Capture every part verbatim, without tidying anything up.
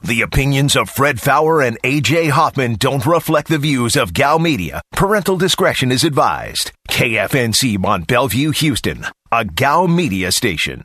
The opinions of Fred Faour and A J Hoffman don't reflect the views of G A L Media. Parental discretion is advised. K F N C Mont Bellevue, Houston, a G A L Media station.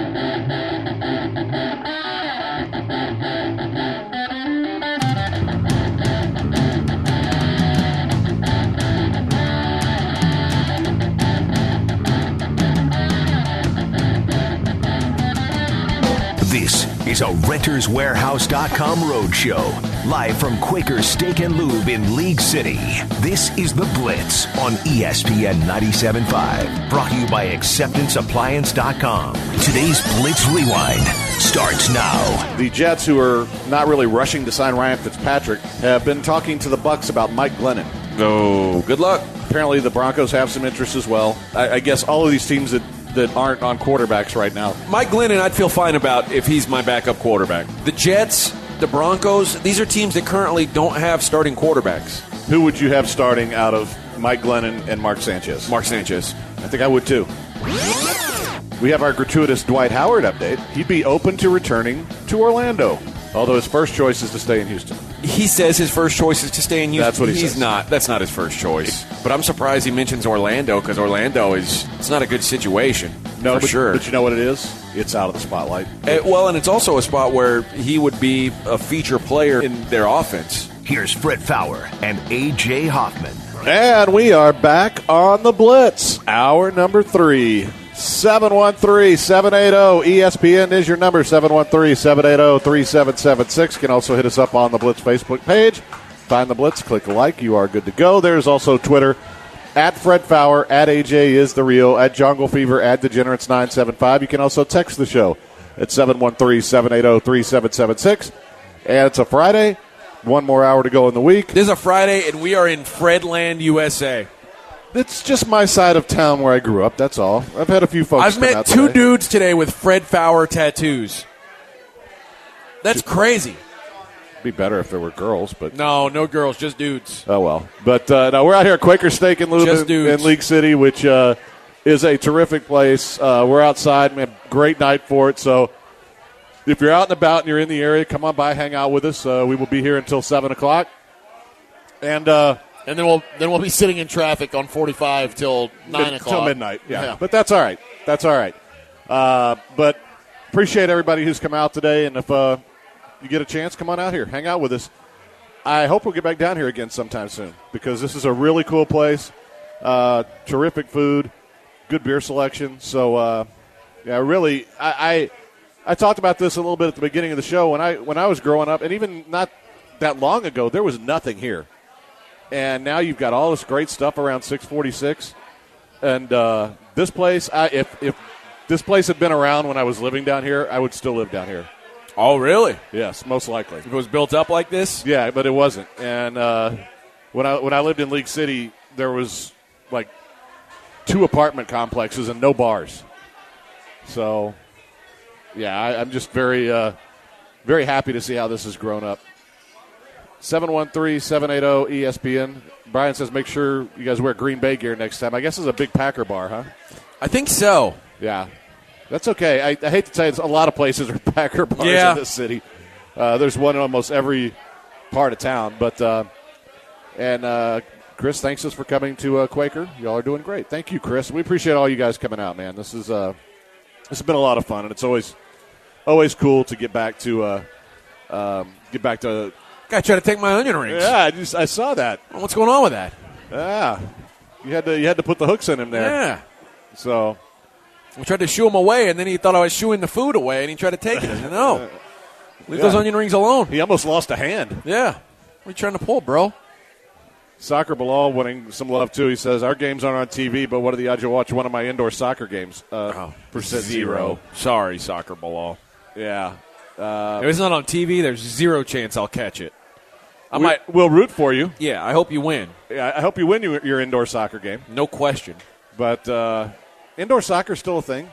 This is a Renters Warehouse dot com roadshow, live from Quaker Steak and Lube in League City. This is The Blitz on E S P N ninety-seven point five, brought to you by Acceptance Appliance dot com. Today's Blitz Rewind starts now. The Jets, who are not really rushing to sign Ryan Fitzpatrick, have been talking to the Bucs about Mike Glennon. Oh, good luck. Apparently the Broncos have some interest as well. I, I guess all of these teams that that aren't on quarterbacks right now. Mike Glennon, I'd feel fine about if he's my backup quarterback. The Jets, the Broncos, these are teams that currently don't have starting quarterbacks. Who would you have starting out of Mike Glennon and Mark Sanchez? Mark Sanchez. I think I would too. We have our gratuitous Dwight Howard update. He'd be open to returning to Orlando, although his first choice is to stay in Houston. He says his first choice is to stay in Houston. That's what he He's says. not. That's not his first choice. But I'm surprised he mentions Orlando because Orlando is it's not a good situation. No, for but, sure. but you know what it is? It's out of the spotlight. Uh, well, and it's also a spot where he would be a feature player in their offense. Here's Fred Faour and A J Hoffman. And we are back on the Blitz, hour number three. seven one three, seven eight zero, E S P N is your number, seven one three, seven eight zero, three seven seven six. You can also hit us up on the Blitz Facebook page. Find the Blitz, click a like, you are good to go. There's also Twitter, at Fred Faour, at A J is the real, at Jungle Fever, at Degenerates nine seven five. You can also text the show at seven one three, seven eight zero, three seven seven six. And it's a Friday, one more hour to go in the week. This is a Friday, and we are in Fredland, U S A. It's just my side of town where I grew up, that's all. I've had a few folks I've come met out two today. dudes today with Fred Faour tattoos. That's crazy. Be better if there were girls, but No, no girls, just dudes. oh well. But uh, no, we're out here at Quaker Steak and Lube Just in, dudes. in League City, which uh, is a terrific place. Uh, we're outside. We have a great night for it. So if you're out and about and you're in the area, come on by, hang out with us. Uh, we will be here until seven o'clock. And uh, And then we'll then we'll be sitting in traffic on forty-five till nine mid- o'clock. till midnight. Yeah. Yeah. But that's all right. That's all right. Uh, but appreciate everybody who's come out today. And if uh, you get a chance, come on out here. Hang out with us. I hope we'll get back down here again sometime soon because this is a really cool place. Uh, terrific food, good beer selection. So, uh, yeah, really, I, I I talked about this a little bit at the beginning of the show. When I when I was growing up, and even not that long ago, there was nothing here. And now you've got all this great stuff around six forty-six. And uh, this place, I, if if this place had been around when I was living down here, I would still live down here. Oh, really? Yes, most likely. If it was built up like this? Yeah, but it wasn't. And uh, when I when I lived in League City, there was like two apartment complexes and no bars. So, yeah, I, I'm just very uh, very happy to see how this has grown up. seven one three, seven eight zero, E S P N. Brian says make sure you guys wear Green Bay gear next time. I guess it's a big Packer bar, huh? I think so. Yeah. That's okay. I, I hate to tell you, a lot of places are Packer bars Yeah. in this city. Uh, there's one in almost every part of town. But uh, and uh, Chris, thanks us for coming to uh, Quaker. Y'all are doing great. Thank you, Chris. We appreciate all you guys coming out, man. This is uh, this has been a lot of fun, and it's always always cool to get back to uh, um, get back to. Guy tried to take my onion rings. Yeah, I just I saw that. What's going on with that? Yeah, you had to you had to put the hooks in him there. Yeah. So. We tried to shoo him away, and then he thought I was shooing the food away, and he tried to take it. I said, no. Leave Yeah. those onion rings alone. He almost lost a hand. Yeah. What are you trying to pull, bro? Soccer Bilal winning some love, too. He says, our games aren't on T V, but what are the odds you'll watch one of my indoor soccer games? Uh, Oh, percent zero. Sorry, Soccer Bilal. Yeah. Uh, If it's not on T V, there's zero chance I'll catch it. I we, might. we'll root for you. Yeah, I hope you win. Yeah, I hope you win your, your indoor soccer game. No question. But uh, indoor soccer is still a thing.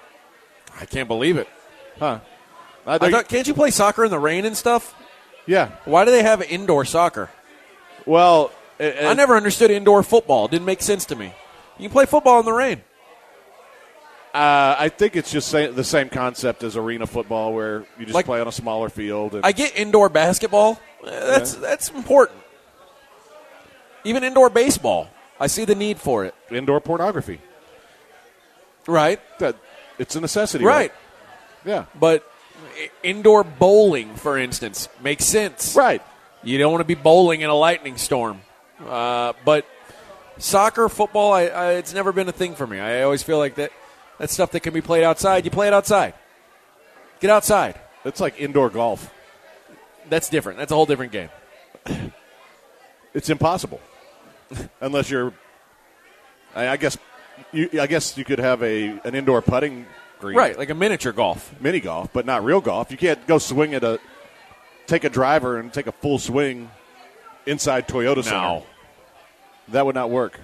I can't believe it. Huh. I I think- thought, can't you play soccer in the rain and stuff? yeah. Why do they have indoor soccer? Well, it, it, I never understood indoor football. It didn't make sense to me. You can play football in the rain. Uh, I think it's just say, the same concept as arena football, where you just Like- play on a smaller field. And, I get indoor basketball. Eh, That's Yeah. that's important. Even indoor baseball. I see the need for it. indoor pornography. Right. That it's a necessity, Right. Yeah, But i- indoor bowling, for instance, makes sense. right. You don't want to be bowling in a lightning storm. Uh, but soccer, football, I, I, it's never been a thing for me. I always feel like that that's stuff that can be played outside. You play it outside. Get outside. It's like indoor golf. That's different. That's a whole different game. It's impossible unless you're. I, I guess. You, I guess you could have a an indoor putting green, Right, like a miniature golf. mini golf, but not real golf. You can't go swing at a, take a driver and take a full swing inside Toyota Center. No. That would not work.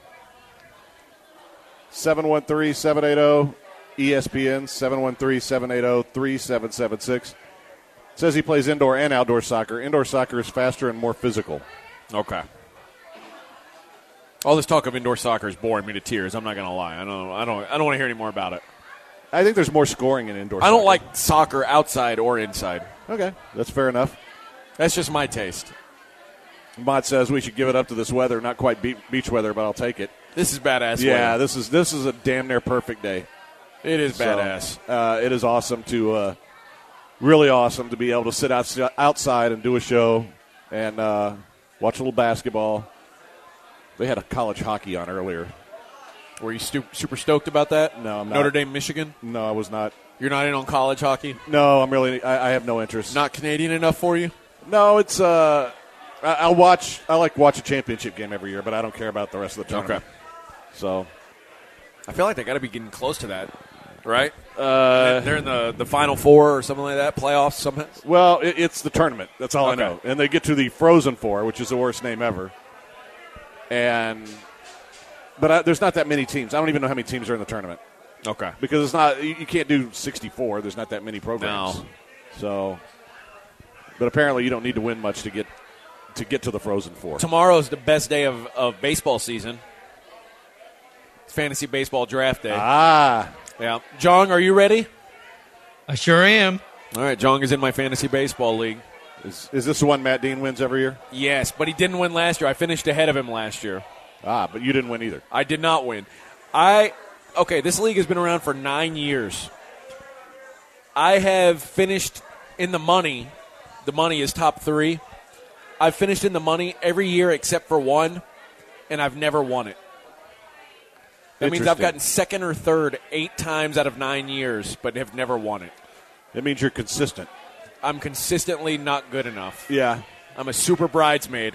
seven one three, seven eight zero, E S P N, seven one three, seven eight zero, three seven seven six. Says he plays indoor and outdoor soccer. Indoor soccer is faster and more physical. Okay. All this talk of indoor soccer is boring me to tears. I'm not going to lie. I don't. I don't. I don't want to hear any more about it. I think there's more scoring in indoor I soccer. don't like soccer outside or inside. Okay, that's fair enough. That's just my taste. Mott says we should give it up to this weather. Not quite be- beach weather, but I'll take it. This is badass. Yeah, weather. this is this is a damn near perfect day. It is So, badass. uh, it is awesome to, uh, really awesome to be able to sit out, outside and do a show and uh, watch a little basketball. They had a college hockey on earlier. Were you stu- super stoked about that? No, I'm not. Notre Dame, Michigan. No, I was not. You're not in on college hockey. No, I'm really. I, I have no interest. Not Canadian enough for you. No, it's. Uh, I, I'll watch. I like to watch a championship game every year, but I don't care about the rest of the tournament. Okay. So, I feel like they got to be getting close to that, right? uh, They're in the, the Final Four or something like that, playoffs. Somehow. well, it, it's the tournament. That's all Okay. I know. And they get to the Frozen Four, which is the worst name ever. And, but I, there's not that many teams. I don't even know how many teams are in the tournament Okay. because it's not. You, you can't do sixty-four. There's not that many programs. No. So, but apparently you don't need to win much to get to get to the Frozen Four. Tomorrow's the best day of, of baseball season. It's fantasy baseball draft day. Ah, Yeah. Jong, are you ready? I sure am. All right. Jong is in my fantasy baseball league. is is this the one Matt Dean wins every year? Yes, but he didn't win last year. I finished ahead of him last year. Ah, but you didn't win either. I did not win. I okay, this league has been around for nine years. I have finished in the money. The money is top three. I've finished in the money every year except for one, and I've never won it. That means I've Interesting. gotten second or third eight times out of nine years, but have never won it. It means you're consistent. I'm consistently not good enough. Yeah, I'm a super bridesmaid.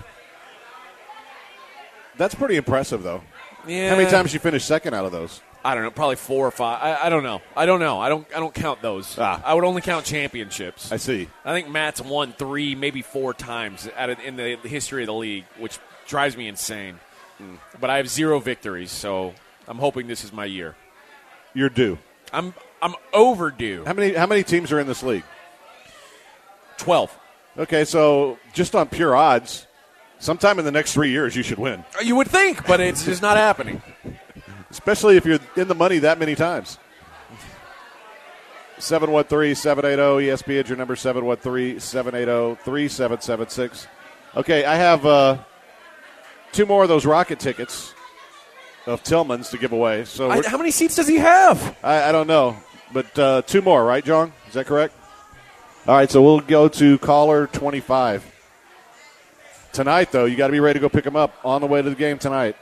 that's pretty impressive, though. Yeah. How many times you finished second out of those? I don't know, probably four or five. I, I don't know. I don't know. I don't. I don't count those. Ah. I would only count championships. I see. I think Matt's won three, maybe four times out of, in the history of the league, which drives me insane. Hmm. But I have zero victories, so I'm hoping this is my year. You're due. I'm I'm overdue. How many how many teams are in this league? Twelve. Okay, so just on pure odds, sometime in the next three years you should win. You would think, but it's just not happening. Especially if you're in the money that many times. seven one three, seven eight zero, E S P N, your number seven one three, seven eight zero, three seven seven six. Okay, I have uh, two more of those Rocket tickets of Tillman's to give away. So I, we're- how many seats does he have? I, I don't know, but uh, two more, right, John? Is that correct? All right, so we'll go to caller twenty-five. Tonight, though, you got to be ready to go pick them up on the way to the game tonight.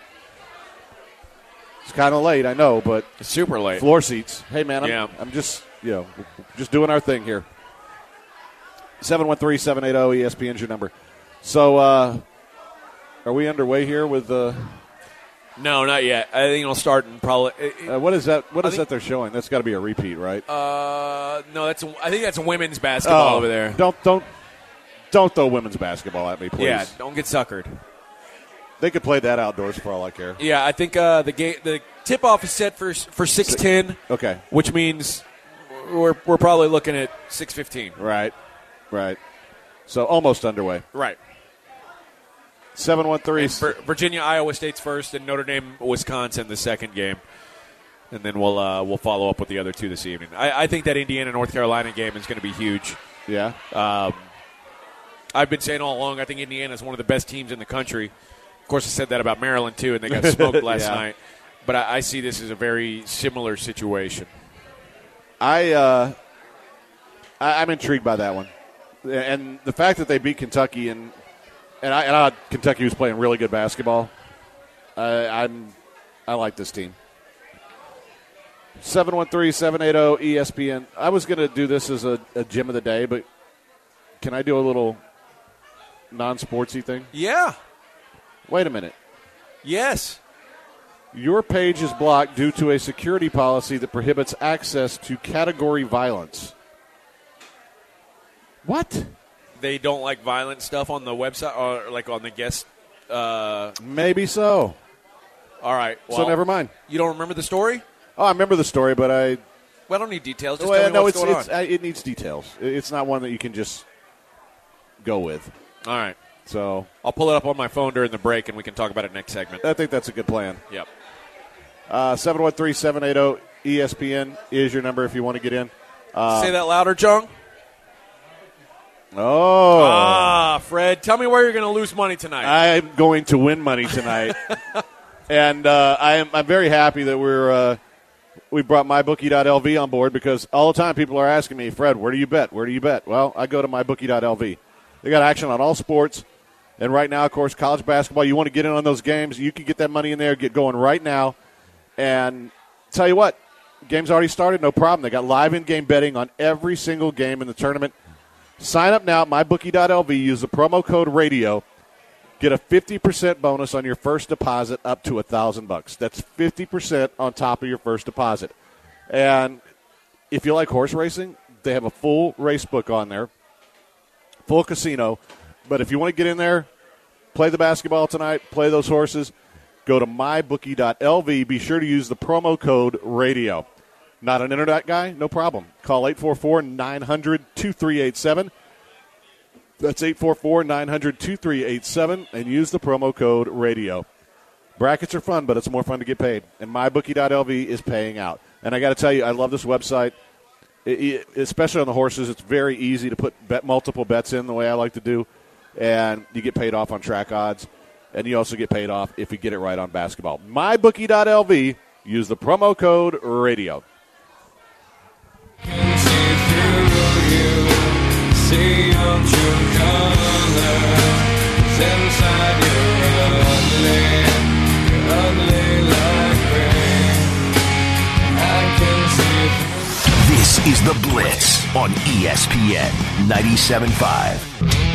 It's kind of late, I know, but It's super late. floor seats. Hey, man, I'm, Yeah. I'm just, you know, just doing our thing here. seven one three, seven eight zero, E S P N's your number. So, uh, are we underway here with uh, No, not yet. I think it'll start in probably. uh, what is that? What I is think- that they're showing? That's got to be a repeat, right? Uh, no, that's. I think that's women's basketball over there. Oh, Don't don't don't throw women's basketball at me, please. Yeah, don't get suckered. They could play that outdoors for all I care. Yeah, I think uh, the game, the tip off is set for for six ten, Okay. which means we're we're probably looking at six fifteen. Right. Right. So almost underway. Right. seven one three. Vir- Virginia, Iowa State's first, and Notre Dame, Wisconsin, the second game. and then we'll uh, we'll follow up with the other two this evening. I, I think that Indiana North Carolina game is going to be huge. Yeah. Um, I've been saying all along, I think Indiana is one of the best teams in the country. Of course, I said that about Maryland too, and they got smoked last yeah. night. But I, I see this as a very similar situation. I, uh, I I'm intrigued by that one, and the fact that they beat Kentucky and and I, and I Kentucky was playing really good basketball. Uh, I'm I like this team. seven one three, seven eight zero, E S P N. I was going to do this as a, a gym of the day, but can I do a little non-sportsy thing? Yeah. Wait a minute. Yes. Your page is blocked due to a security policy that prohibits access to category violence. What? They don't like violent stuff on the website or like on the guest. Uh, Maybe so. all right. Well, so never mind. You don't remember the story? Oh, I remember the story, but I. Well, I don't need details. Just well, tell me no, what's it's, going it's, on. I, it needs details. It's not one that you can just go with. All right. So I'll pull it up on my phone during the break, and we can talk about it next segment. I think that's a good plan. Yep. Uh, seven one three, seven eight zero, E S P N is your number if you want to get in. Uh, Say that louder, Jung. Oh. Ah, Fred, tell me where you're going to lose money tonight. I'm going to win money tonight. and uh, I am, I'm very happy that we're uh, we brought my bookie dot L V on board because all the time people are asking me, Fred, where do you bet? Where do you bet? Well, I go to my bookie dot L V. They got action on all sports. And right now, of course, college basketball, you want to get in on those games, you can get that money in there, get going right now. And tell you what, game's already started, no problem. They got live in-game betting on every single game in the tournament. Sign up now at my bookie dot L V. Use the promo code radio. Get a fifty percent bonus on your first deposit up to one thousand bucks. That's fifty percent on top of your first deposit. And if you like horse racing, they have a full race book on there, full casino. But if you want to get in there, play the basketball tonight, play those horses, go to my bookie dot L V. Be sure to use the promo code radio. Not an internet guy? No problem. Call eight four four, nine hundred, two three eight seven. That's eight four four, nine hundred, two three eight seven, and use the promo code radio. Brackets are fun, but it's more fun to get paid. And my bookie dot L V is paying out. And I got to tell you, I love this website. It, it, especially on the horses, it's very easy to put bet, multiple bets in the way I like to do. And you get paid off on track odds. And you also get paid off if you get it right on basketball. my bookie dot L V. Use the promo code radio. Can see through you, see your true colors inside you're ugly, you're ugly like rain. I can see through. This is The Blitz on E S P N ninety-seven point five.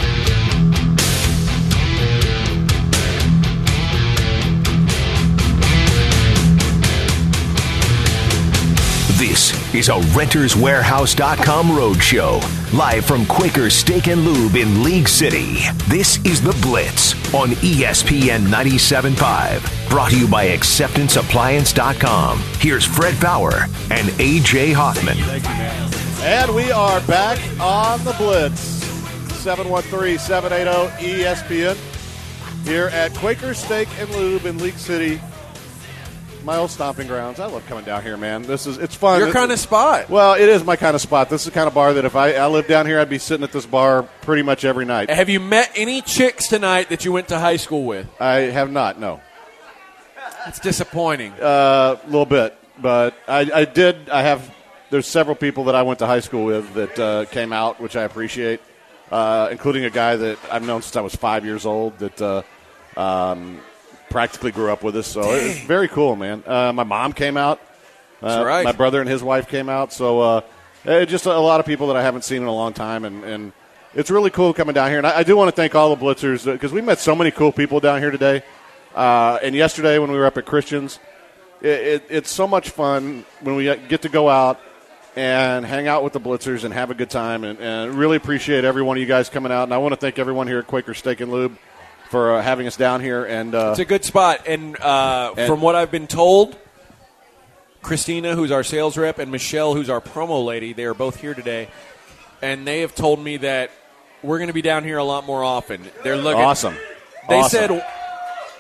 This is a Renters Warehouse dot com roadshow, live from Quaker Steak and Lube in League City. This is The Blitz on E S P N ninety-seven point five, brought to you by Acceptance Appliance dot com. Here's Fred Bauer and A J Hoffman. And we are back on The Blitz. seven one three, seven eight zero, E S P N here at Quaker Steak and Lube in League City. My old stomping grounds. I love coming down here, man. This is it's fun. Your kind of spot. Well, it is my kind of spot. This is the kind of bar that if I, I lived down here, I'd be sitting at this bar pretty much every night. Have you met any chicks tonight that you went to high school with? I have not, no. That's disappointing. A uh, little bit. But I, I did, I have, there's several people that I went to high school with that uh, came out, which I appreciate, uh, including a guy that I've known since I was five years old that uh, um, practically grew up with us. So Dang. It's very cool, man. Uh, my mom came out. Uh, That's right. My brother and his wife came out. So uh, just a, a lot of people that I haven't seen in a long time. And, and it's really cool coming down here. And I, I do want to thank all the Blitzers because we met so many cool people down here today. Uh, and yesterday when we were up at Christian's, it, it, it's so much fun when we get to go out and hang out with the Blitzers and have a good time. And, and really appreciate every one of you guys coming out. And I want to thank everyone here at Quaker Steak and Lube for uh, having us down here. And uh, it's a good spot. And, uh, and from what I've been told, Christina, who's our sales rep, and Michelle, who's our promo lady, they are both here today. And they have told me that we're going to be down here a lot more often. They're looking awesome. They awesome. said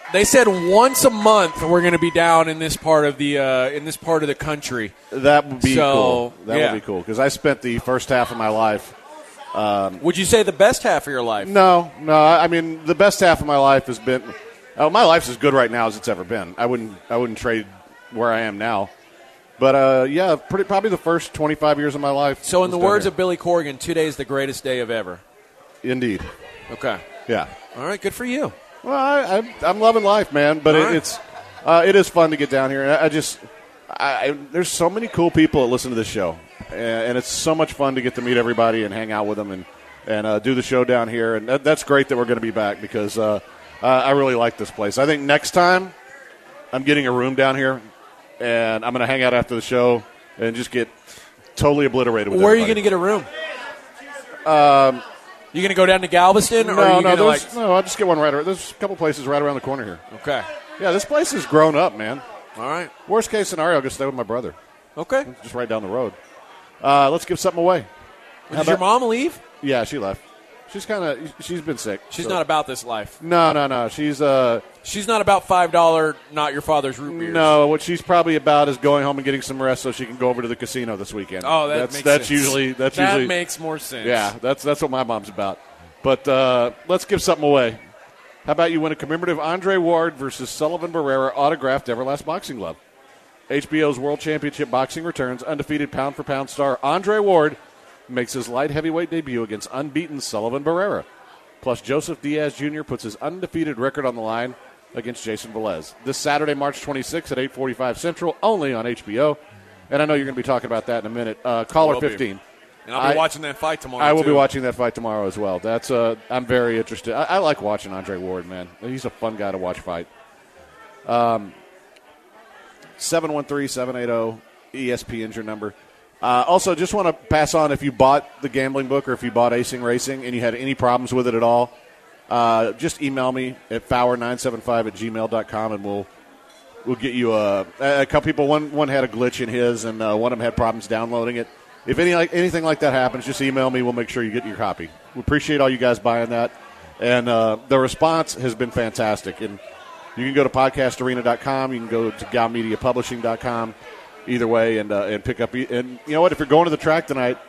They said once a month we're going to be down in this part of the uh, in this part of the country. That would be So, cool. That yeah. would be cool because I spent the first half of my life. Would you say the best half of your life? No, no. I I mean, the best half of my life has been. Oh, my life's as good right now as it's ever been. I wouldn't. I wouldn't trade where I am now. But uh, yeah, pretty probably the first twenty-five years of my life. So, in was the down words here. of Billy Corgan, today's the greatest day of ever. Indeed, Okay. yeah. All right. Good for you. Well, I, I, I'm loving life, man. But All it, right. it's uh, it is fun to get down here. And I, I just I, I, there's so many cool people that listen to this show, and, and it's so much fun to get to meet everybody and hang out with them and and uh, do the show down here. And that, that's great that we're going to be back because uh, uh, I really like this place. I think next time I'm getting a room down here, and I'm going to hang out after the show and just get totally obliterated with Where are you going everybody. to get a room? Um, you going to go down to Galveston, or No, are you no, going to there's- like? no. I'll just get one right around. There's a couple places right around the corner here. Okay. Yeah, this place has grown up, man. All right. Worst case scenario, I'll go stay with my brother, Okay. just right down the road. Uh, let's give something away. Did your mom leave? Yeah, she left. She's kind of. She's been sick. She's so- not about this life. No, no, no. She's uh. She's not about five dollar, not your father's root beers. No, what she's probably about is going home and getting some rest so she can go over to the casino this weekend. Oh, that that's makes that's sense. usually that's that usually makes more sense. yeah. That's that's what my mom's about. But uh, let's give something away. How about you win a commemorative Andre Ward versus Sullivan Barrera autographed Everlast boxing glove? H B O's World Championship Boxing returns. Undefeated pound-for-pound star Andre Ward makes his light heavyweight debut against unbeaten Sullivan Barrera. Plus, Joseph Diaz Junior puts his undefeated record on the line against Jason Velez. This Saturday, March twenty-sixth at eight forty-five Central, only on H B O. And I know you're going to be talking about that in a minute. Uh, caller will be. fifteen. And I'll be I- watching that fight tomorrow. I will too. be watching that fight tomorrow as well. That's uh, I'm very interested. I, I like watching Andre Ward, man. He's a fun guy to watch fight. Um, seven one three, seven eight zero, E S P N's your number. Uh, also, just want to pass on if you bought the gambling book or if you bought Acing Racing and you had any problems with it at all, uh, just email me at fower nine seven five at gmail dot com and we'll we'll get you a, a couple people. One one had a glitch in his and uh, one of them had problems downloading it. If any like anything like that happens, just email me. We'll make sure you get your copy. We appreciate all you guys buying that, and uh, the response has been fantastic. And you can go to podcast arena dot com. You can go to gal media publishing dot com. Either way, and uh, and pick up. And you know what? If you're going to the track tonight,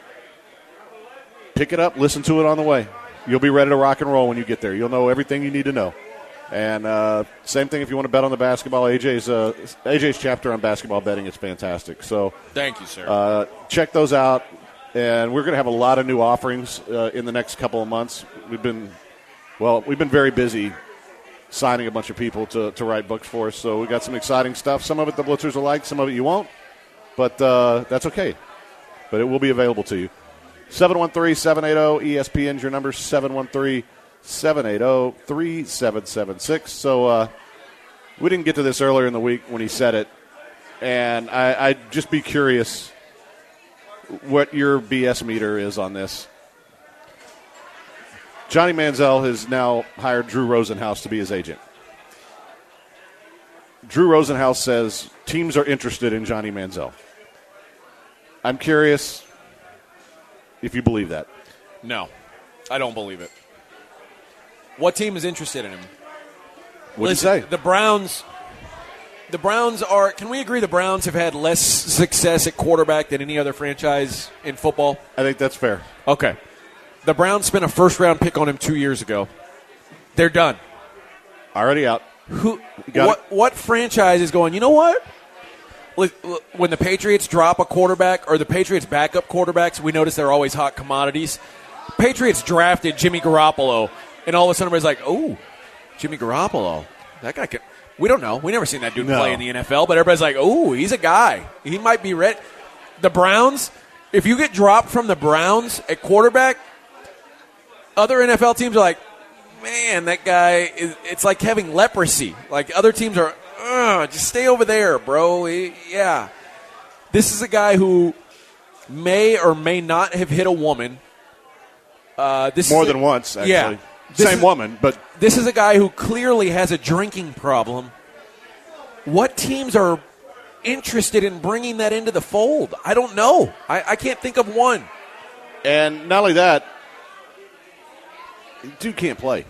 pick it up. Listen to it on the way. You'll be ready to rock and roll when you get there. You'll know everything you need to know. And uh, same thing if you want to bet on the basketball. A J's uh, A J's chapter on basketball betting is fantastic. So Thank you, sir. uh, check those out. And we're going to have a lot of new offerings uh, in the next couple of months. We've been well, we've been very busy signing a bunch of people to, to write books for us. So we got some exciting stuff. Some of it the Blitzers will like, some of it you won't. But uh, that's okay. But it will be available to you. seven one three, seven eight zero, E S P N's your number, seven one three, seven eight zero, three seven seven six. So uh, we didn't get to this earlier in the week when he said it. And I, I'd just be curious what your B S meter is on this. Johnny Manziel has now hired Drew Rosenhaus to be his agent. Drew Rosenhaus says teams are interested in Johnny Manziel. I'm curious if you believe that. no, I don't believe it. What team is interested in him? What do you Listen, say? The Browns. The Browns are. Can we agree the Browns have had less success at quarterback than any other franchise in football? I think that's fair. Okay. The Browns spent a first round pick on him two years ago. They're done. Already out. Who? got What? What franchise is going? You know what? When the Patriots drop a quarterback or the Patriots backup quarterbacks, we notice they're always hot commodities. Patriots drafted Jimmy Garoppolo, and all of a sudden everybody's like, "Oh, Jimmy Garoppolo, that guy can." We don't know. We never seen that dude No. play in the N F L, but everybody's like, "Oh, he's a guy. He might be ready." The Browns. If you get dropped from the Browns at quarterback, other N F L teams are like, "Man, that guy is." It's like having leprosy. Like other teams are. Ugh, just stay over there, bro. He- yeah. This is a guy who may or may not have hit a woman. Uh, this More is a- than once, actually. Yeah. This Same is- woman, but This is a guy who clearly has a drinking problem. What teams are interested in bringing that into the fold? I don't know. I, I can't think of one. and not only that, dude can't play.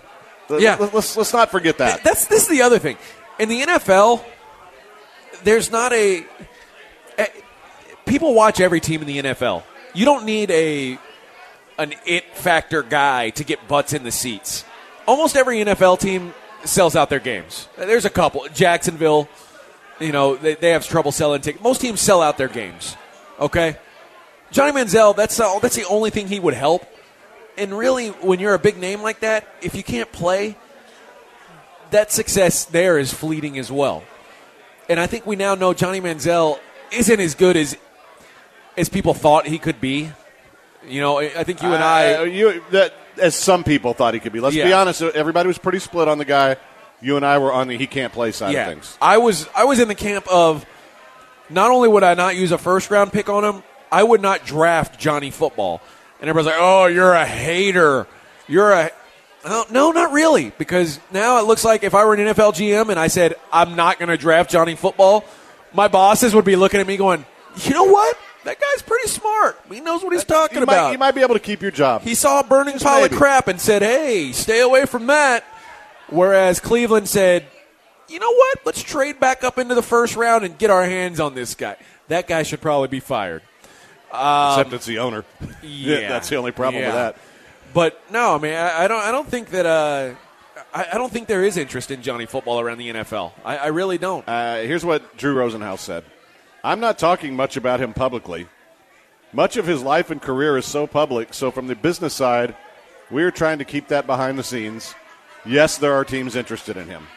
Yeah. Let's, let's not forget that. That's this is the other thing. In the N F L, there's not a, a people watch every team in the N F L. You don't need a an it factor guy to get butts in the seats. Almost every N F L team sells out their games. There's a couple. Jacksonville, you know, they, they have trouble selling tickets. Most teams sell out their games. Okay? Johnny Manziel, that's the, that's the only thing he would help. And really, when you're a big name like that, if you can't play, that success there is fleeting as well. And I think we now know Johnny Manziel isn't as good as as people thought he could be. You know, I think you and I, uh, you that as some people thought he could be. Let's Yeah. be honest. Everybody was pretty split on the guy. You and I were on the he can't play side yeah, of things. I was I was in the camp of not only would I not use a first round pick on him, I would not draft Johnny Football. And everybody's like, "Oh, you're a hater. You're a." Oh, no, not really, because now it looks like if I were an N F L G M and I said I'm not going to draft Johnny Football, my bosses would be looking at me going, "You know what? That guy's pretty smart. He knows what he's talking you about." Might, you might be able to keep your job. He saw a burning Just pile maybe. of crap and said, "Hey, stay away from that." Whereas Cleveland said, "You know what? Let's trade back up into the first round and get our hands on this guy. That guy should probably be fired." Except it's the owner. Yeah, That's the only problem yeah. with that. But no, I mean, I, I don't. I don't think that. Uh, I, I don't think there is interest in Johnny Football around the N F L. I, I really don't. Uh, here's what Drew Rosenhaus said. I'm not talking much about him publicly. Much of his life and career is so public, so from the business side, we're trying to keep that behind the scenes. Yes, there are teams interested in him.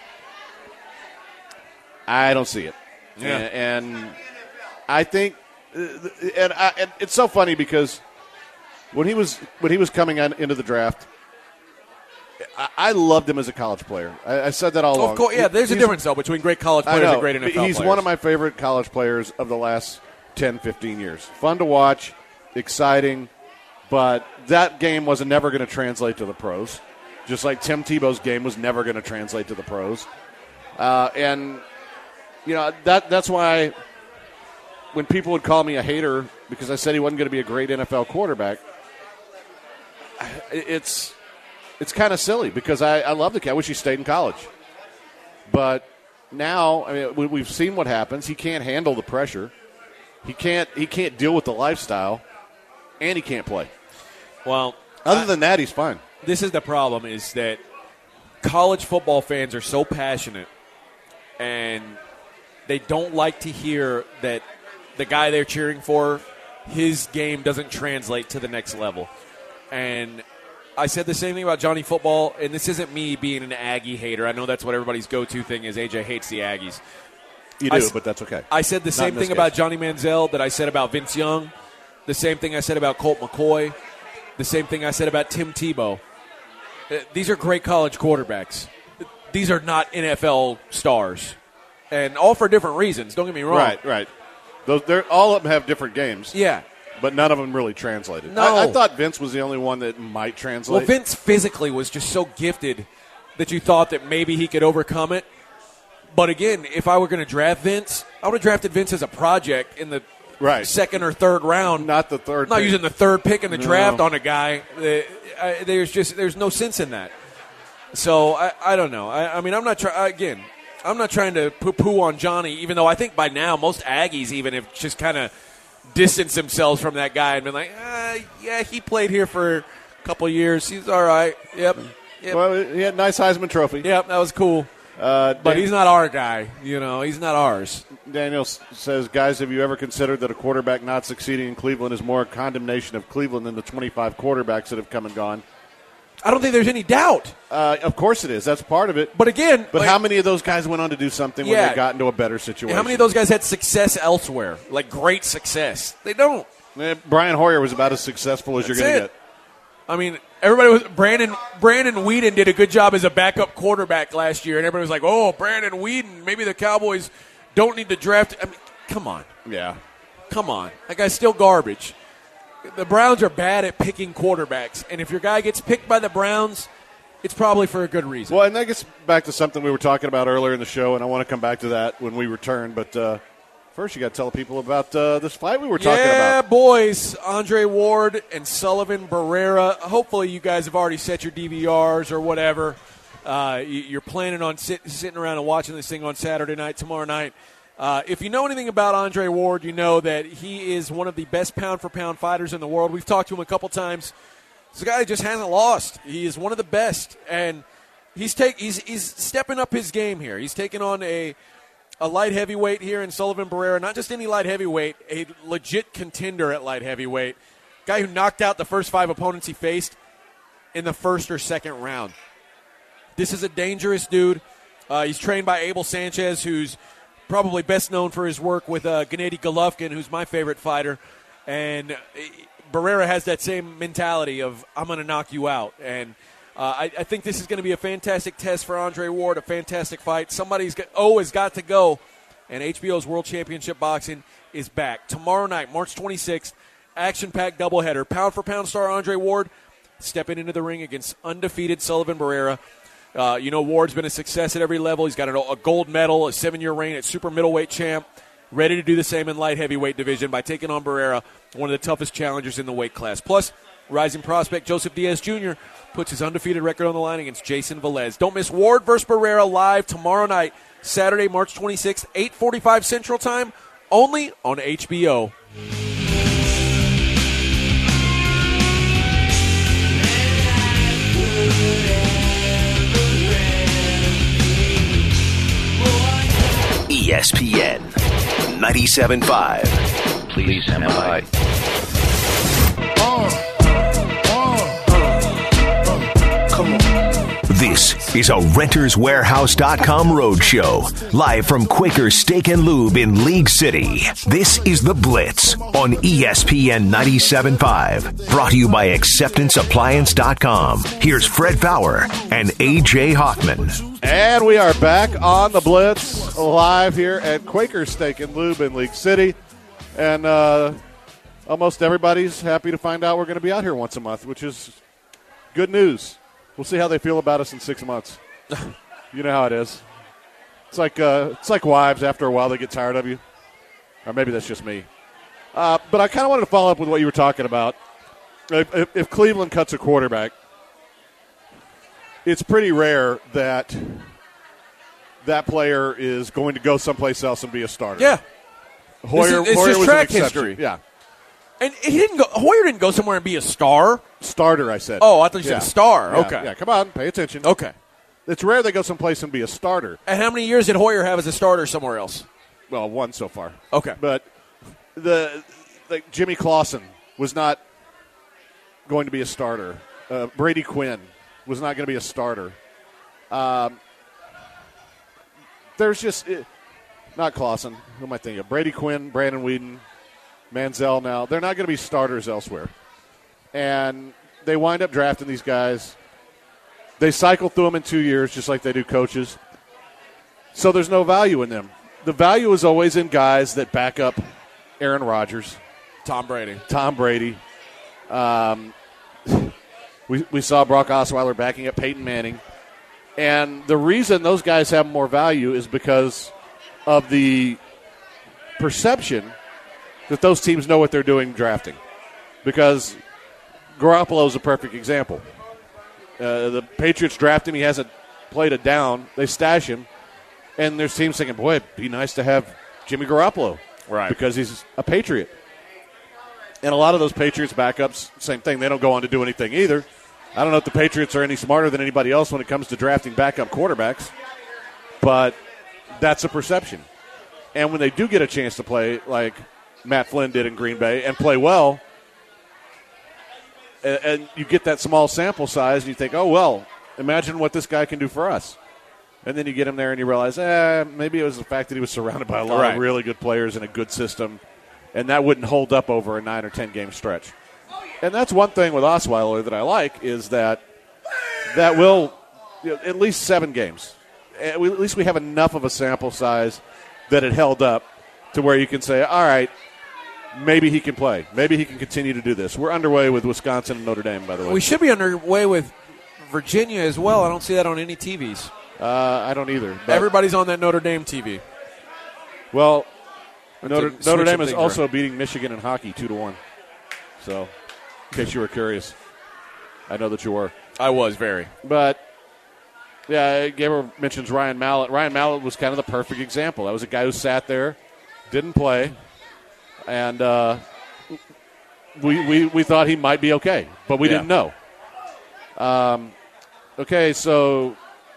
I don't see it. Yeah. And, and I think, and, I, and it's so funny because when he was when he was coming on, into the draft, I, I loved him as a college player. I, I said that all along. Of course, yeah. There's a He's- difference though between great college I players know, and great N F L but he's players. one of my favorite college players of the last ten, fifteen years. Fun to watch, exciting, but that game was never going to translate to the pros, just like Tim Tebow's game was never going to translate to the pros. Uh, and, you know, that that's why when people would call me a hater because I said he wasn't going to be a great N F L quarterback, it's it's kind of silly because I, I love the kid. I wish he stayed in college. But now, I mean, we, we've seen what happens. He can't handle the pressure. He can't. He can't deal with the lifestyle, and he can't play. Well, Other I- than that, he's fine. this is the problem: is that college football fans are so passionate, and they don't like to hear that the guy they're cheering for, his game doesn't translate to the next level. And I said the same thing about Johnny Football, and this isn't me being an Aggie hater. I know that's what everybody's go-to thing is. A J hates the Aggies. You I do, s- but that's okay. I said the Not same in this thing about case. Johnny Manziel that I said about Vince Young, the same thing I said about Colt McCoy, the same thing I said about Tim Tebow. Uh, These are great college quarterbacks. These are not N F L stars, and all for different reasons. Don't get me wrong. Right, right. Those, they're all of them have different games. Yeah. But none of them really translated. No. I, I thought Vince was the only one that might translate. Well, Vince physically was just so gifted that you thought that maybe he could overcome it. But again, if I were going to draft Vince, I would have drafted Vince as a project in the Right. second or third round. Not the third I'm not pick. using the third pick in the No. draft on a guy. Uh, I, there's just there's no sense in that. So I, I don't know. I, I mean, I'm not trying again. I'm not trying to poo-poo on Johnny, even though I think by now most Aggies even have just kind of distanced themselves from that guy and been like, uh, yeah, he played here for a couple years. He's all right. Yep. Yep. Well, he had a nice Heisman Trophy. Yep, that was cool. Uh, But Dan- he's not our guy. You know, he's not ours. Daniel s- says, guys, have you ever considered that a quarterback not succeeding in Cleveland is more a condemnation of Cleveland than the twenty-five quarterbacks that have come and gone? I don't think there's any doubt. Uh, of course it is. That's part of it. But again, But like, how many of those guys went on to do something when Yeah. they got into a better situation? how many of those guys had success elsewhere? Like great success. They don't. Eh, Brian Hoyer was about as successful as you're That's going to it. get. I mean, everybody was Brandon Brandon Whedon did a good job as a backup quarterback last year, and everybody was like, "Oh, Brandon Whedon, maybe the Cowboys don't need to draft." I mean, come on, Yeah. come on, that guy's still garbage. The Browns are bad at picking quarterbacks, and if your guy gets picked by the Browns, it's probably for a good reason. Well, and that gets back to something we were talking about earlier in the show, and I want to come back to that when we return. But uh, First, you got to tell people about uh, this fight we were talking yeah, about. boys. Andre Ward and Sullivan Barrera. Hopefully you guys have already set your D V Rs or whatever. Uh, you- you're planning on sit- sitting around and watching this thing on Saturday night, tomorrow night. Uh, if you know anything about Andre Ward, you know that he is one of the best pound-for-pound fighters in the world. We've talked to him a couple times. This guy just hasn't lost. He is one of the best, and he's take he's he's stepping up his game here. He's taking on a a light heavyweight here in Sullivan Barrera, not just any light heavyweight, a legit contender at light heavyweight, guy who knocked out the first five opponents he faced in the first or second round. This is a dangerous dude. Uh, he's trained by Abel Sanchez, who's probably best known for his work with uh, Gennady Golovkin, who's my favorite fighter. And uh, Barrera has that same mentality of, I'm going to knock you out. And uh, I, I think this is going to be a fantastic test for Andre Ward, a fantastic fight. Somebody's got, oh, has got to go. And H B O's World Championship Boxing is back. Tomorrow night, March twenty-sixth, action-packed doubleheader. Pound-for-pound star Andre Ward stepping into the ring against undefeated Sullivan Barrera. Uh, you know, Ward's been a success at every level. He's got a, a gold medal, a seven-year reign at super middleweight champ. Ready to do the same in light heavyweight division by taking on Barrera, one of the toughest challengers in the weight class. Plus, rising prospect Joseph Diaz Junior puts his undefeated record on the line against Jason Velez. Don't miss Ward versus Barrera live tomorrow night, Saturday, March twenty-sixth, eight forty-five Central Time, only on H B O. E S P N ninety-seven point five. Please stand by. Come on. This is a Renters Warehouse dot com roadshow, live from Quaker Steak and Lube in League City. This is The Blitz on E S P N ninety-seven point five, brought to you by Acceptance Appliance dot com. Here's Fred Fowler and A J Hoffman. And we are back on The Blitz, live here at Quaker Steak and Lube in League City. And uh, almost everybody's happy to find out we're going to be out here once a month, which is good news. We'll see how they feel about us in six months. You know how it is. It's like uh, it's like wives. After a while, they get tired of you. Or maybe that's just me. Uh, but I kind of wanted to follow up with what you were talking about. If, if, if Cleveland cuts a quarterback, it's pretty rare that that player is going to go someplace else and be a starter. Yeah. Hoyer, It's, it's Hoyer just was track an exception. history. Yeah. And he didn't go. Hoyer didn't go somewhere and be a star. Starter, I said. Oh, I thought you Yeah. said a star. Yeah, Okay. Yeah, come on, pay attention. Okay. It's rare they go someplace and be a starter. And how many years did Hoyer have as a starter somewhere else? Well, one so far. Okay. But the like Jimmy Clausen was not going to be a starter. Uh, Brady Quinn was not going to be a starter. Um, there's just it, not Clausen. Who am I thinking of? Brady Quinn, Brandon Whedon, Manziel. Now they're not going to be starters elsewhere, and they wind up drafting these guys. They cycle through them in two years, just like they do coaches. So there's no value in them. The value is always in guys that back up Aaron Rodgers, Tom Brady. Tom Brady. Um, we we saw Brock Osweiler backing up Peyton Manning. And the reason those guys have more value is because of the perception that those teams know what they're doing drafting. Because Garoppolo is a perfect example. Uh, the Patriots draft him. He hasn't played a down. They stash him. And there's teams thinking, boy, it'd be nice to have Jimmy Garoppolo. Right. Because he's a Patriot. And a lot of those Patriots backups, same thing. They don't go on to do anything either. I don't know if the Patriots are any smarter than anybody else when it comes to drafting backup quarterbacks. But that's a perception. And when they do get a chance to play like Matt Flynn did in Green Bay and play well, and, and you get that small sample size and you think, oh, well, imagine what this guy can do for us. And then you get him there and you realize, eh, maybe it was the fact that he was surrounded by a lot Right. of really good players in a good system, and that wouldn't hold up over a nine or ten game stretch. And that's one thing with Osweiler that I like is that that will you know, at least seven games. At least we have enough of a sample size that it held up to where you can say, all right, maybe he can play. Maybe he can continue to do this. We're underway with Wisconsin and Notre Dame, by the way. We should be underway with Virginia as well. I don't see that on any T Vs. Uh, I don't either. But, Everybody's on that Notre Dame T V. well, Notre, switch Notre Dame some is things also around. beating Michigan in hockey two to one. So, in case you were curious, I know that you were. I was very. But yeah, Gabriel mentions Ryan Mallett. Ryan Mallett was kind of the perfect example. That was a guy who sat there, didn't play, and uh, we, we we thought he might be okay, but we Yeah. didn't know. Um, okay, so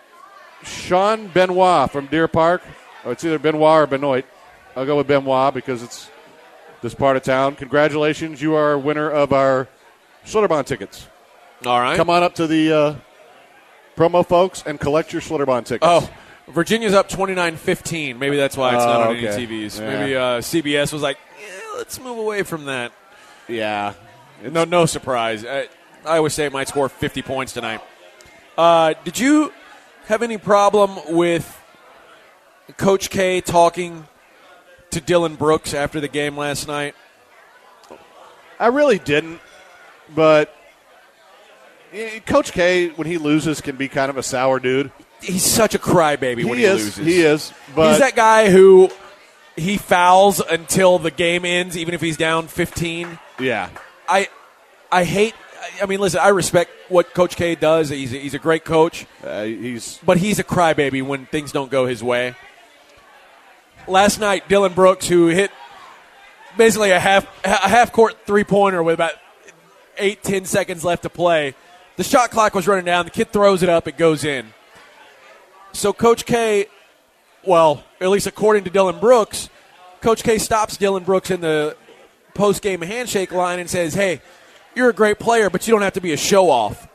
Sean Benoit from Deer Park. Oh, it's either Benoit or Benoit. I'll go with Benoit because it's this part of town. Congratulations, you are a winner of our Schlitterbahn tickets. All right. Come on up to the uh, promo, folks, and collect your Schlitterbahn tickets. Oh, Virginia's up twenty-nine fifteen. Maybe that's why it's Oh, not on okay. any T Vs. Yeah. Maybe uh, C B S was like, eh, let's move away from that. yeah. No, no surprise. I, I always say it might score fifty points tonight. Uh, did you have any problem with Coach K talking to Dylan Brooks after the game last night? I really didn't, but eh, Coach K, when he loses, can be kind of a sour dude. He's such a crybaby when he he is. loses. He is. But He's that guy who he fouls until the game ends, even if he's down fifteen. yeah. I I hate. I mean, listen, I respect what Coach K does. He's a, he's a great coach, Uh, he's but he's a crybaby when things don't go his way. Last night, Dylan Brooks, who hit basically a half a half court three pointer with about eight ten seconds left to play, the shot clock was running down. The kid throws it up, it goes in. So Coach K, well, at least according to Dylan Brooks, Coach K stops Dylan Brooks in the post-game handshake line and says, hey, you're a great player, but you don't have to be a show-off.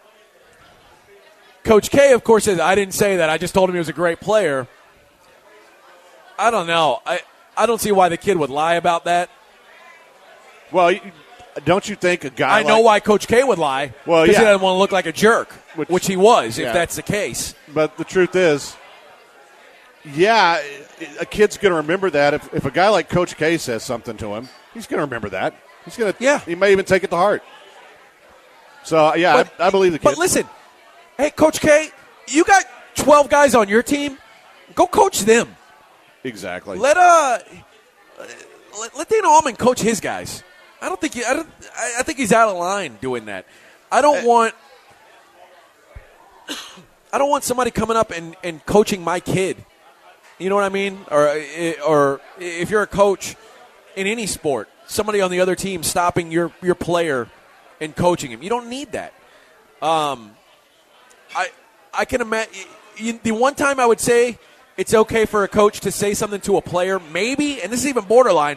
Coach K, of course, says, I didn't say that. I just told him he was a great player. I don't know. I, I don't see why the kid would lie about that. well. you- Don't you think a guy? I know like, why Coach K would lie. Well, because yeah. he doesn't want to look like a jerk, Which- which, he was, yeah. if that's the case. But the truth is, yeah, a kid's going to remember that. If, if a guy like Coach K says something to him, he's going to remember that. He's going to. Yeah. He may even take it to heart. So yeah, But- I, I believe the kid. But listen, hey, Coach K, you got twelve guys on your team. Go coach them. exactly. Let uh, let, let Dana Allman coach his guys. I don't think he, I don't. I, I think he's out of line doing that. I don't want. I don't want somebody coming up and, and coaching my kid. You know what I mean? Or or if you're a coach in any sport, somebody on the other team stopping your, your player and coaching him. You don't need that. Um, I I can imagine the one time I would say it's okay for a coach to say something to a player, maybe, and this is even borderline.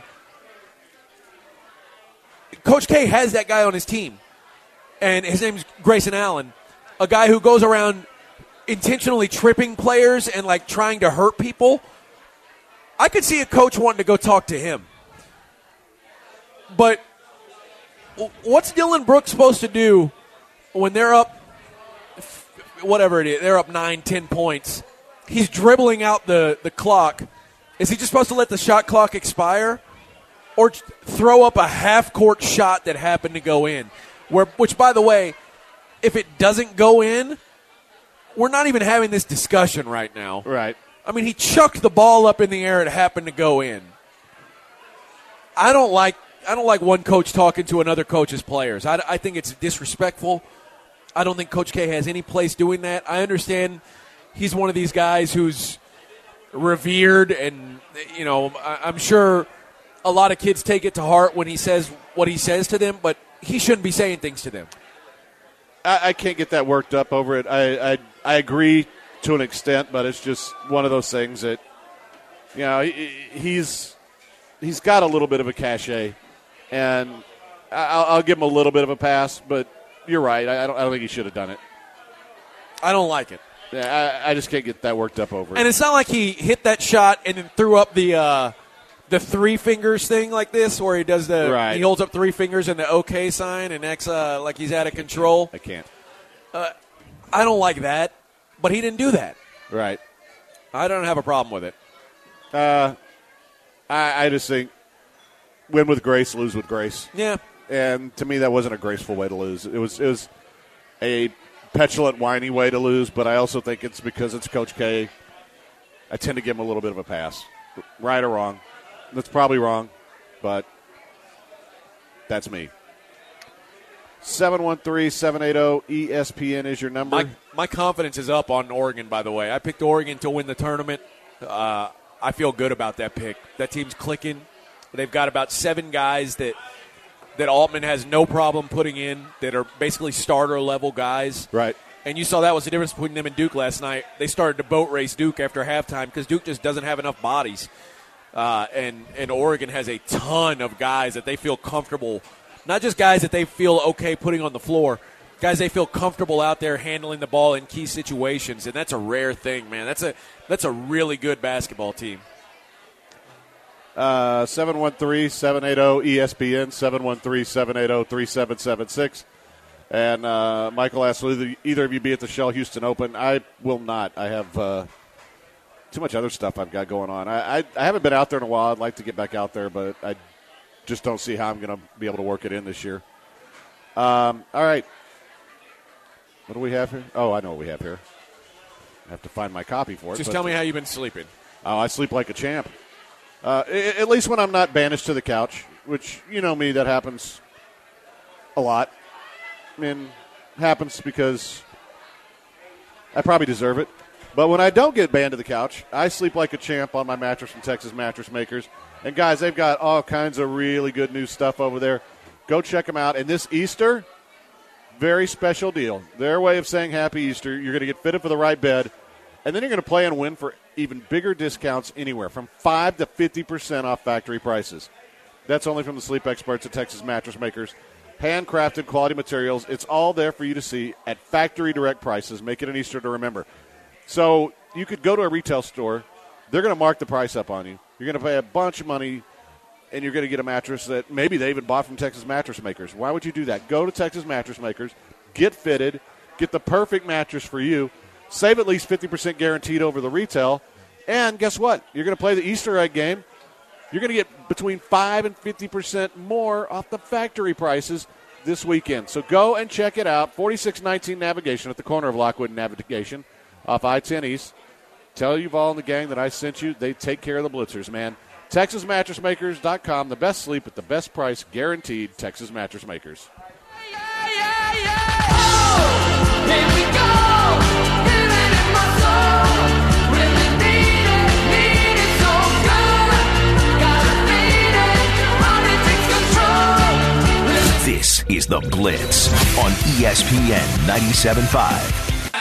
Coach K has that guy on his team, and his name's Grayson Allen, a guy who goes around intentionally tripping players and like trying to hurt people. I could see a coach wanting to go talk to him. But what's Dylan Brooks supposed to do when they're up, whatever it is, they're up nine, ten points? He's dribbling out the, the clock. Is he just supposed to let the shot clock expire? Or throw up a half-court shot that happened to go in? Where, which, by the way, if it doesn't go in, we're not even having this discussion right now. Right. I mean, he chucked the ball up in the air. It happened to go in. I don't like I don't like one coach talking to another coach's players. I, I think it's disrespectful. I don't think Coach K has any place doing that. I understand he's one of these guys who's revered, and, you know, I, I'm sure a lot of kids take it to heart when he says what he says to them, but he shouldn't be saying things to them. I, I can't get that worked up over it. I, I I agree to an extent, but it's just one of those things that, you know, he, he's he's got a little bit of a cachet, and I'll, I'll give him a little bit of a pass. But you're right. I, I don't I don't think he should have done it. I don't like it. Yeah, I, I just can't get that worked up over it. And it's not like he hit that shot and then threw up the uh, the three fingers thing like this, where he does the Right. he holds up three fingers and the OK sign and acts uh, like he's out of control. I can't. I don't like that, but he didn't do that. Right. I don't have a problem with it. Uh, I, I just think win with grace, lose with grace. Yeah, And to me, that wasn't a graceful way to lose. It was it was a petulant, whiny way to lose, but I also think it's because it's Coach K. I tend to give him a little bit of a pass, right or wrong. That's probably wrong, but that's me. seven one three, seven eight zero, E S P N is your number. My, my confidence is up on Oregon, by the way. I picked Oregon to win the tournament. Uh, I feel good about that pick. That team's clicking. They've got about seven guys that that Altman has no problem putting in that are basically starter-level guys. Right. And you saw that was the difference between them and Duke last night. They started to boat race Duke after halftime because Duke just doesn't have enough bodies. Uh, and, and Oregon has a ton of guys that they feel comfortable, not just guys that they feel okay putting on the floor, guys they feel comfortable out there handling the ball in key situations, and that's a rare thing, man. That's a that's a really good basketball team. Uh, seven one three, seven eight zero, E S P N, seven one three, seven eight zero, three seven seven six. And uh, Michael asked, will either, either of you be at the Shell Houston Open? I will not. I have uh, too much other stuff I've got going on. I, I, I haven't been out there in a while. I'd like to get back out there, but I just don't see how I'm going to be able to work it in this year. Um, all right. What do we have here? Oh, I know what we have here. I have to find my copy for it. Just tell me how you've been sleeping. Oh, I sleep like a champ. Uh, at least when I'm not banished to the couch, which, you know me, that happens a lot. I mean, happens because I probably deserve it. But when I don't get banned to the couch, I sleep like a champ on my mattress from Texas Mattress Makers. And, guys, they've got all kinds of really good new stuff over there. Go check them out. And this Easter, very special deal. Their way of saying Happy Easter, you're going to get fitted for the right bed, and then you're going to play and win for even bigger discounts anywhere, from five to fifty percent off factory prices. That's only from the sleep experts at Texas Mattress Makers. Handcrafted quality materials. It's all there for you to see at factory direct prices. Make it an Easter to remember. So you could go to a retail store. They're going to mark the price up on you. You're going to pay a bunch of money, and you're going to get a mattress that maybe they even bought from Texas Mattress Makers. Why would you do that? Go to Texas Mattress Makers, get fitted, get the perfect mattress for you, save at least fifty percent guaranteed over the retail, and guess what? You're going to play the Easter egg game. You're going to get between five and fifty percent more off the factory prices this weekend. So go and check it out. forty-six nineteen Navigation at the corner of Lockwood and Navigation off I ten East. Tell Yuval and the gang that I sent you. They take care of the blitzers, man. Texas Mattress Makers dot com. The best sleep at the best price, guaranteed. Texas Mattress Makers. Yeah, yeah, yeah. Oh, here we go. Feel it in my soul. Really need it, need it so good. Gotta feed it, want it, take control. Really. This is The Blitz on E S P N ninety-seven point five.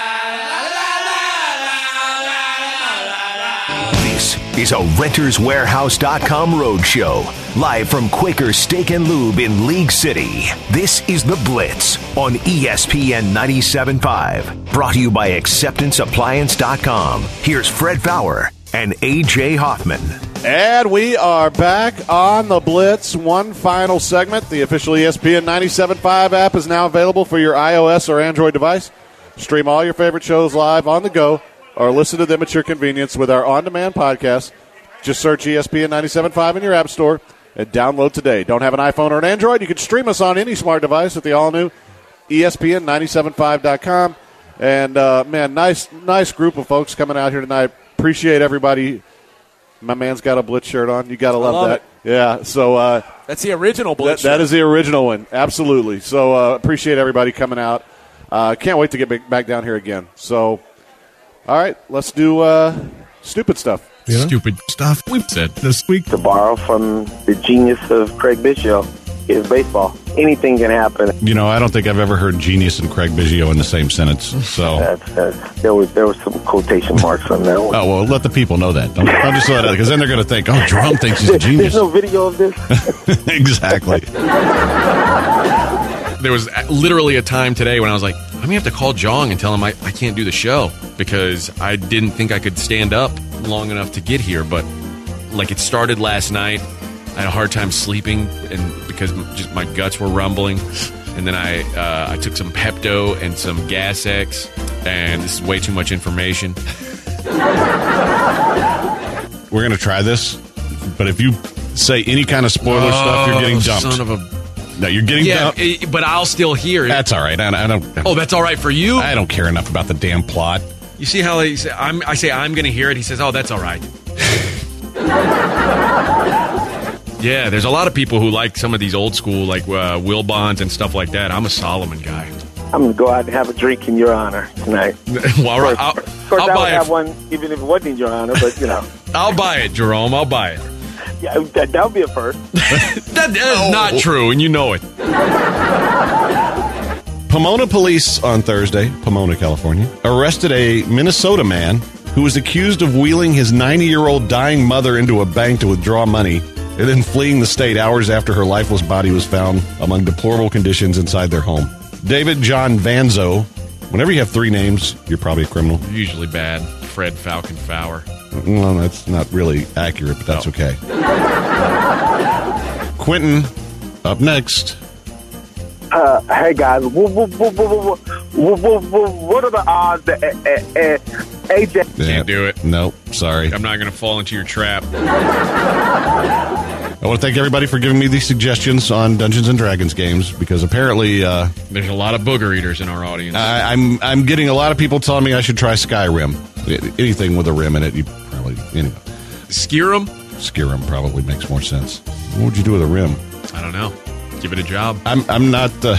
This is a Renters Warehouse dot com roadshow, live from Quaker Steak and Lube in League City. This is The Blitz on E S P N ninety-seven point five, brought to you by Acceptance Appliance dot com. Here's Fred Fowler and A J Hoffman. And we are back on The Blitz. One final segment. The official E S P N ninety-seven point five app is now available for your iOS or Android device. Stream all your favorite shows live on the go, or listen to them at your convenience with our on-demand podcast. Just search E S P N ninety-seven point five in your app store and download today. Don't have an iPhone or an Android? You can stream us on any smart device at the all-new E S P N ninety-seven point five dot com. And, uh, man, nice nice group of folks coming out here tonight. Appreciate everybody. My man's got a Blitz shirt on. You got to love, love that. it. Yeah, so uh, That's the original Blitz that, that shirt. is the original one, absolutely. So uh, appreciate everybody coming out. Uh, can't wait to get back- back down here again. So, all right, let's do uh, stupid stuff. Stupid stuff we've said this week. To borrow from the genius of Craig Biggio, is baseball. Anything can happen. You know, I don't think I've ever heard genius and Craig Biggio in the same sentence. So, That's, that's, there was there was some quotation marks on that one. oh well, let the people know that. Don't, don't just let it, because then they're going to think, oh, Jerome thinks he's a There's genius. no video of this. Exactly. There was literally a time today when I was like, I'm going to have to call Jong and tell him I, I can't do the show because I didn't think I could stand up long enough to get here. But, like, it started last night. I had a hard time sleeping and because just my guts were rumbling. And then I uh, I took some Pepto and some Gas X, and this is way too much information. We're going to try this, but if you say any kind of spoiler stuff, you're getting dumped. Son of a... No, you're getting Yeah, dumped. it- but I'll still hear it. That's all right. I, I don't. Oh, that's all right for you? I don't care enough about the damn plot. You see how he say, I'm, I say I'm going to hear it? He says, oh, that's all right. Yeah, there's a lot of people who like some of these old school, like uh, Will Bonds and stuff like that. I'm a Solomon guy. I'm going to go out and have a drink in your honor tonight. well, right, I'll, of course, I'll I buy would it. have one even if it wasn't in your honor, but, you know. I'll buy it, Jerome. I'll buy it. Yeah, that, that would be a first. that is oh. not true, and you know it. Pomona police on Thursday, Pomona, California, arrested a Minnesota man who was accused of wheeling his ninety-year-old dying mother into a bank to withdraw money and then fleeing the state hours after her lifeless body was found among deplorable conditions inside their home. David John Vanzo. Whenever you have three names, you're probably a criminal. Usually bad. Fred Falcon Fowler. Well, that's not really accurate, but that's no. okay. Quentin, up next. Uh, hey, guys. What, what, what, what, what, what, what are the odds that uh, uh, A J... Can't do it. Nope, sorry. I'm not going to fall into your trap. I want to thank everybody for giving me these suggestions on Dungeons and Dragons games because apparently uh, there's a lot of booger eaters in our audience. I, I'm I'm getting a lot of people telling me I should try Skyrim. Anything with a rim in it, you probably anyway. Skyrim? Skyrim probably makes more sense. What would you do with a rim? I don't know. Give it a job. I'm I'm not. Uh...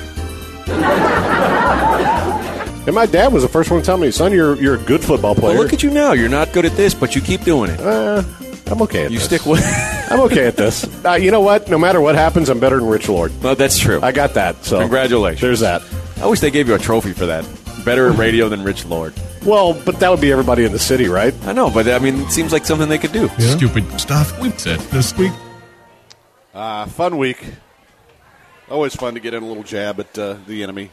And my dad was the first one to tell me, son, you're you're a good football player. Well, look at you now. You're not good at this, but you keep doing it. Uh, I'm okay at you this. You stick with I'm okay at this. Uh, you know what? No matter what happens, I'm better than Rich Lord. Well, that's true. I got that. So congratulations. There's that. I wish they gave you a trophy for that. Better at radio than Rich Lord. Well, but that would be everybody in the city, right? I know, but I mean, it seems like something they could do. Yeah. Stupid stuff we said this week. Uh, fun week. Always fun to get in a little jab at uh, the enemy.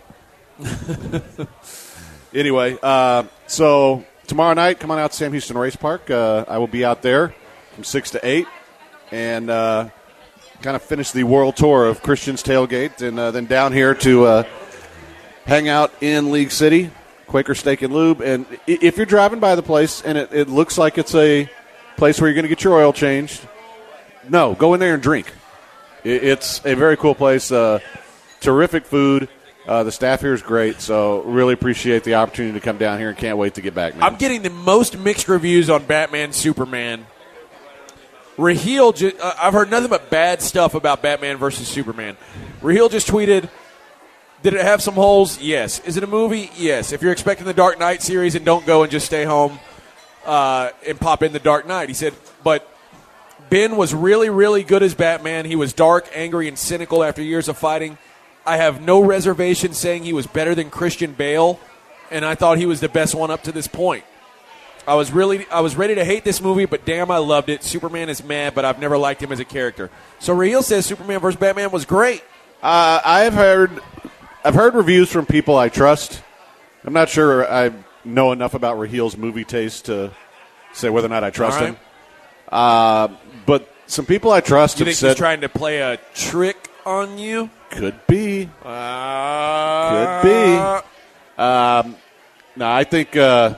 Anyway, uh, so tomorrow night, come on out to Sam Houston Race Park. Uh, I will be out there from six to eight and uh, kind of finish the world tour of Christian's Tailgate and uh, then down here to uh, hang out in League City, Quaker Steak and Lube. And if you're driving by the place and it, it looks like it's a place where you're going to get your oil changed, no, go in there and drink. It's a very cool place, uh, terrific food. Uh, the staff here is great, so really appreciate the opportunity to come down here and can't wait to get back, man. I'm getting the most mixed reviews on Batman, Superman. Raheel, ju- uh, I've heard nothing but bad stuff about Batman versus Superman. Raheel just tweeted, did it have some holes? Yes. Is it a movie? Yes. If you're expecting the Dark Knight series and don't go and just stay home uh, and pop in the Dark Knight. He said, but Ben was really, really good as Batman. He was dark, angry, and cynical after years of fighting. I have no reservation saying he was better than Christian Bale, and I thought he was the best one up to this point. I was really, I was ready to hate this movie, but damn, I loved it. Superman is mad, but I've never liked him as a character. So Raheel says Superman versus Batman was great. Uh, I've heard, I've heard reviews from people I trust. I'm not sure I know enough about Raheel's movie taste to say whether or not I trust All right. him. Uh, but some people I trust You have think said he's trying to play a trick on you? could be, Uh, could be. Um, no, I think uh,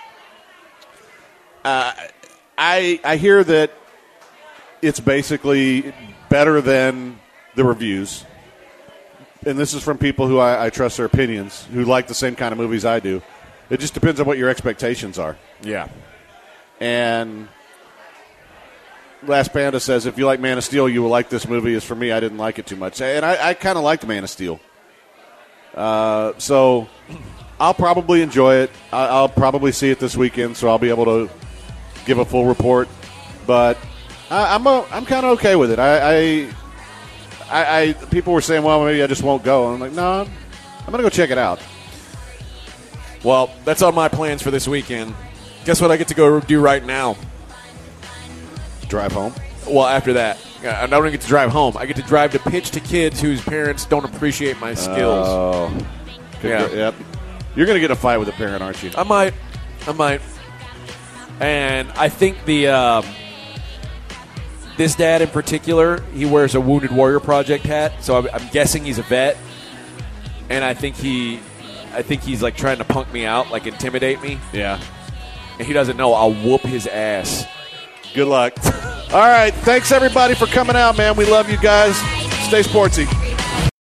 uh, I I hear that it's basically better than the reviews, and this is from people who I, I trust their opinions, who like the same kind of movies I do. It just depends on what your expectations are. Yeah. And Last Panda says, if you like Man of Steel, you will like this movie. As for me, I didn't like it too much. And I, I kind of liked Man of Steel. Uh, so I'll probably enjoy it. I, I'll probably see it this weekend, so I'll be able to give a full report. But I, I'm a, I'm kind of okay with it. I, I, I, I people were saying, well, maybe I just won't go. And I'm like, no, I'm, I'm going to go check it out. Well, that's on my plans for this weekend. Guess what I get to go do right now? Drive home? Well, after that. I don't even get to drive home. I get to drive to pitch to kids whose parents don't appreciate my skills. Oh. Yeah. Yep. You're going to get in a fight with a parent, aren't you? I might. I might. And I think the um, this dad in particular, he wears a Wounded Warrior Project hat, so I'm, I'm guessing he's a vet. And I think he, I think he's like trying to punk me out, like intimidate me. Yeah. And he doesn't know I'll whoop his ass. Good luck. All right. Thanks, everybody, for coming out, man. We love you guys. Stay sportsy.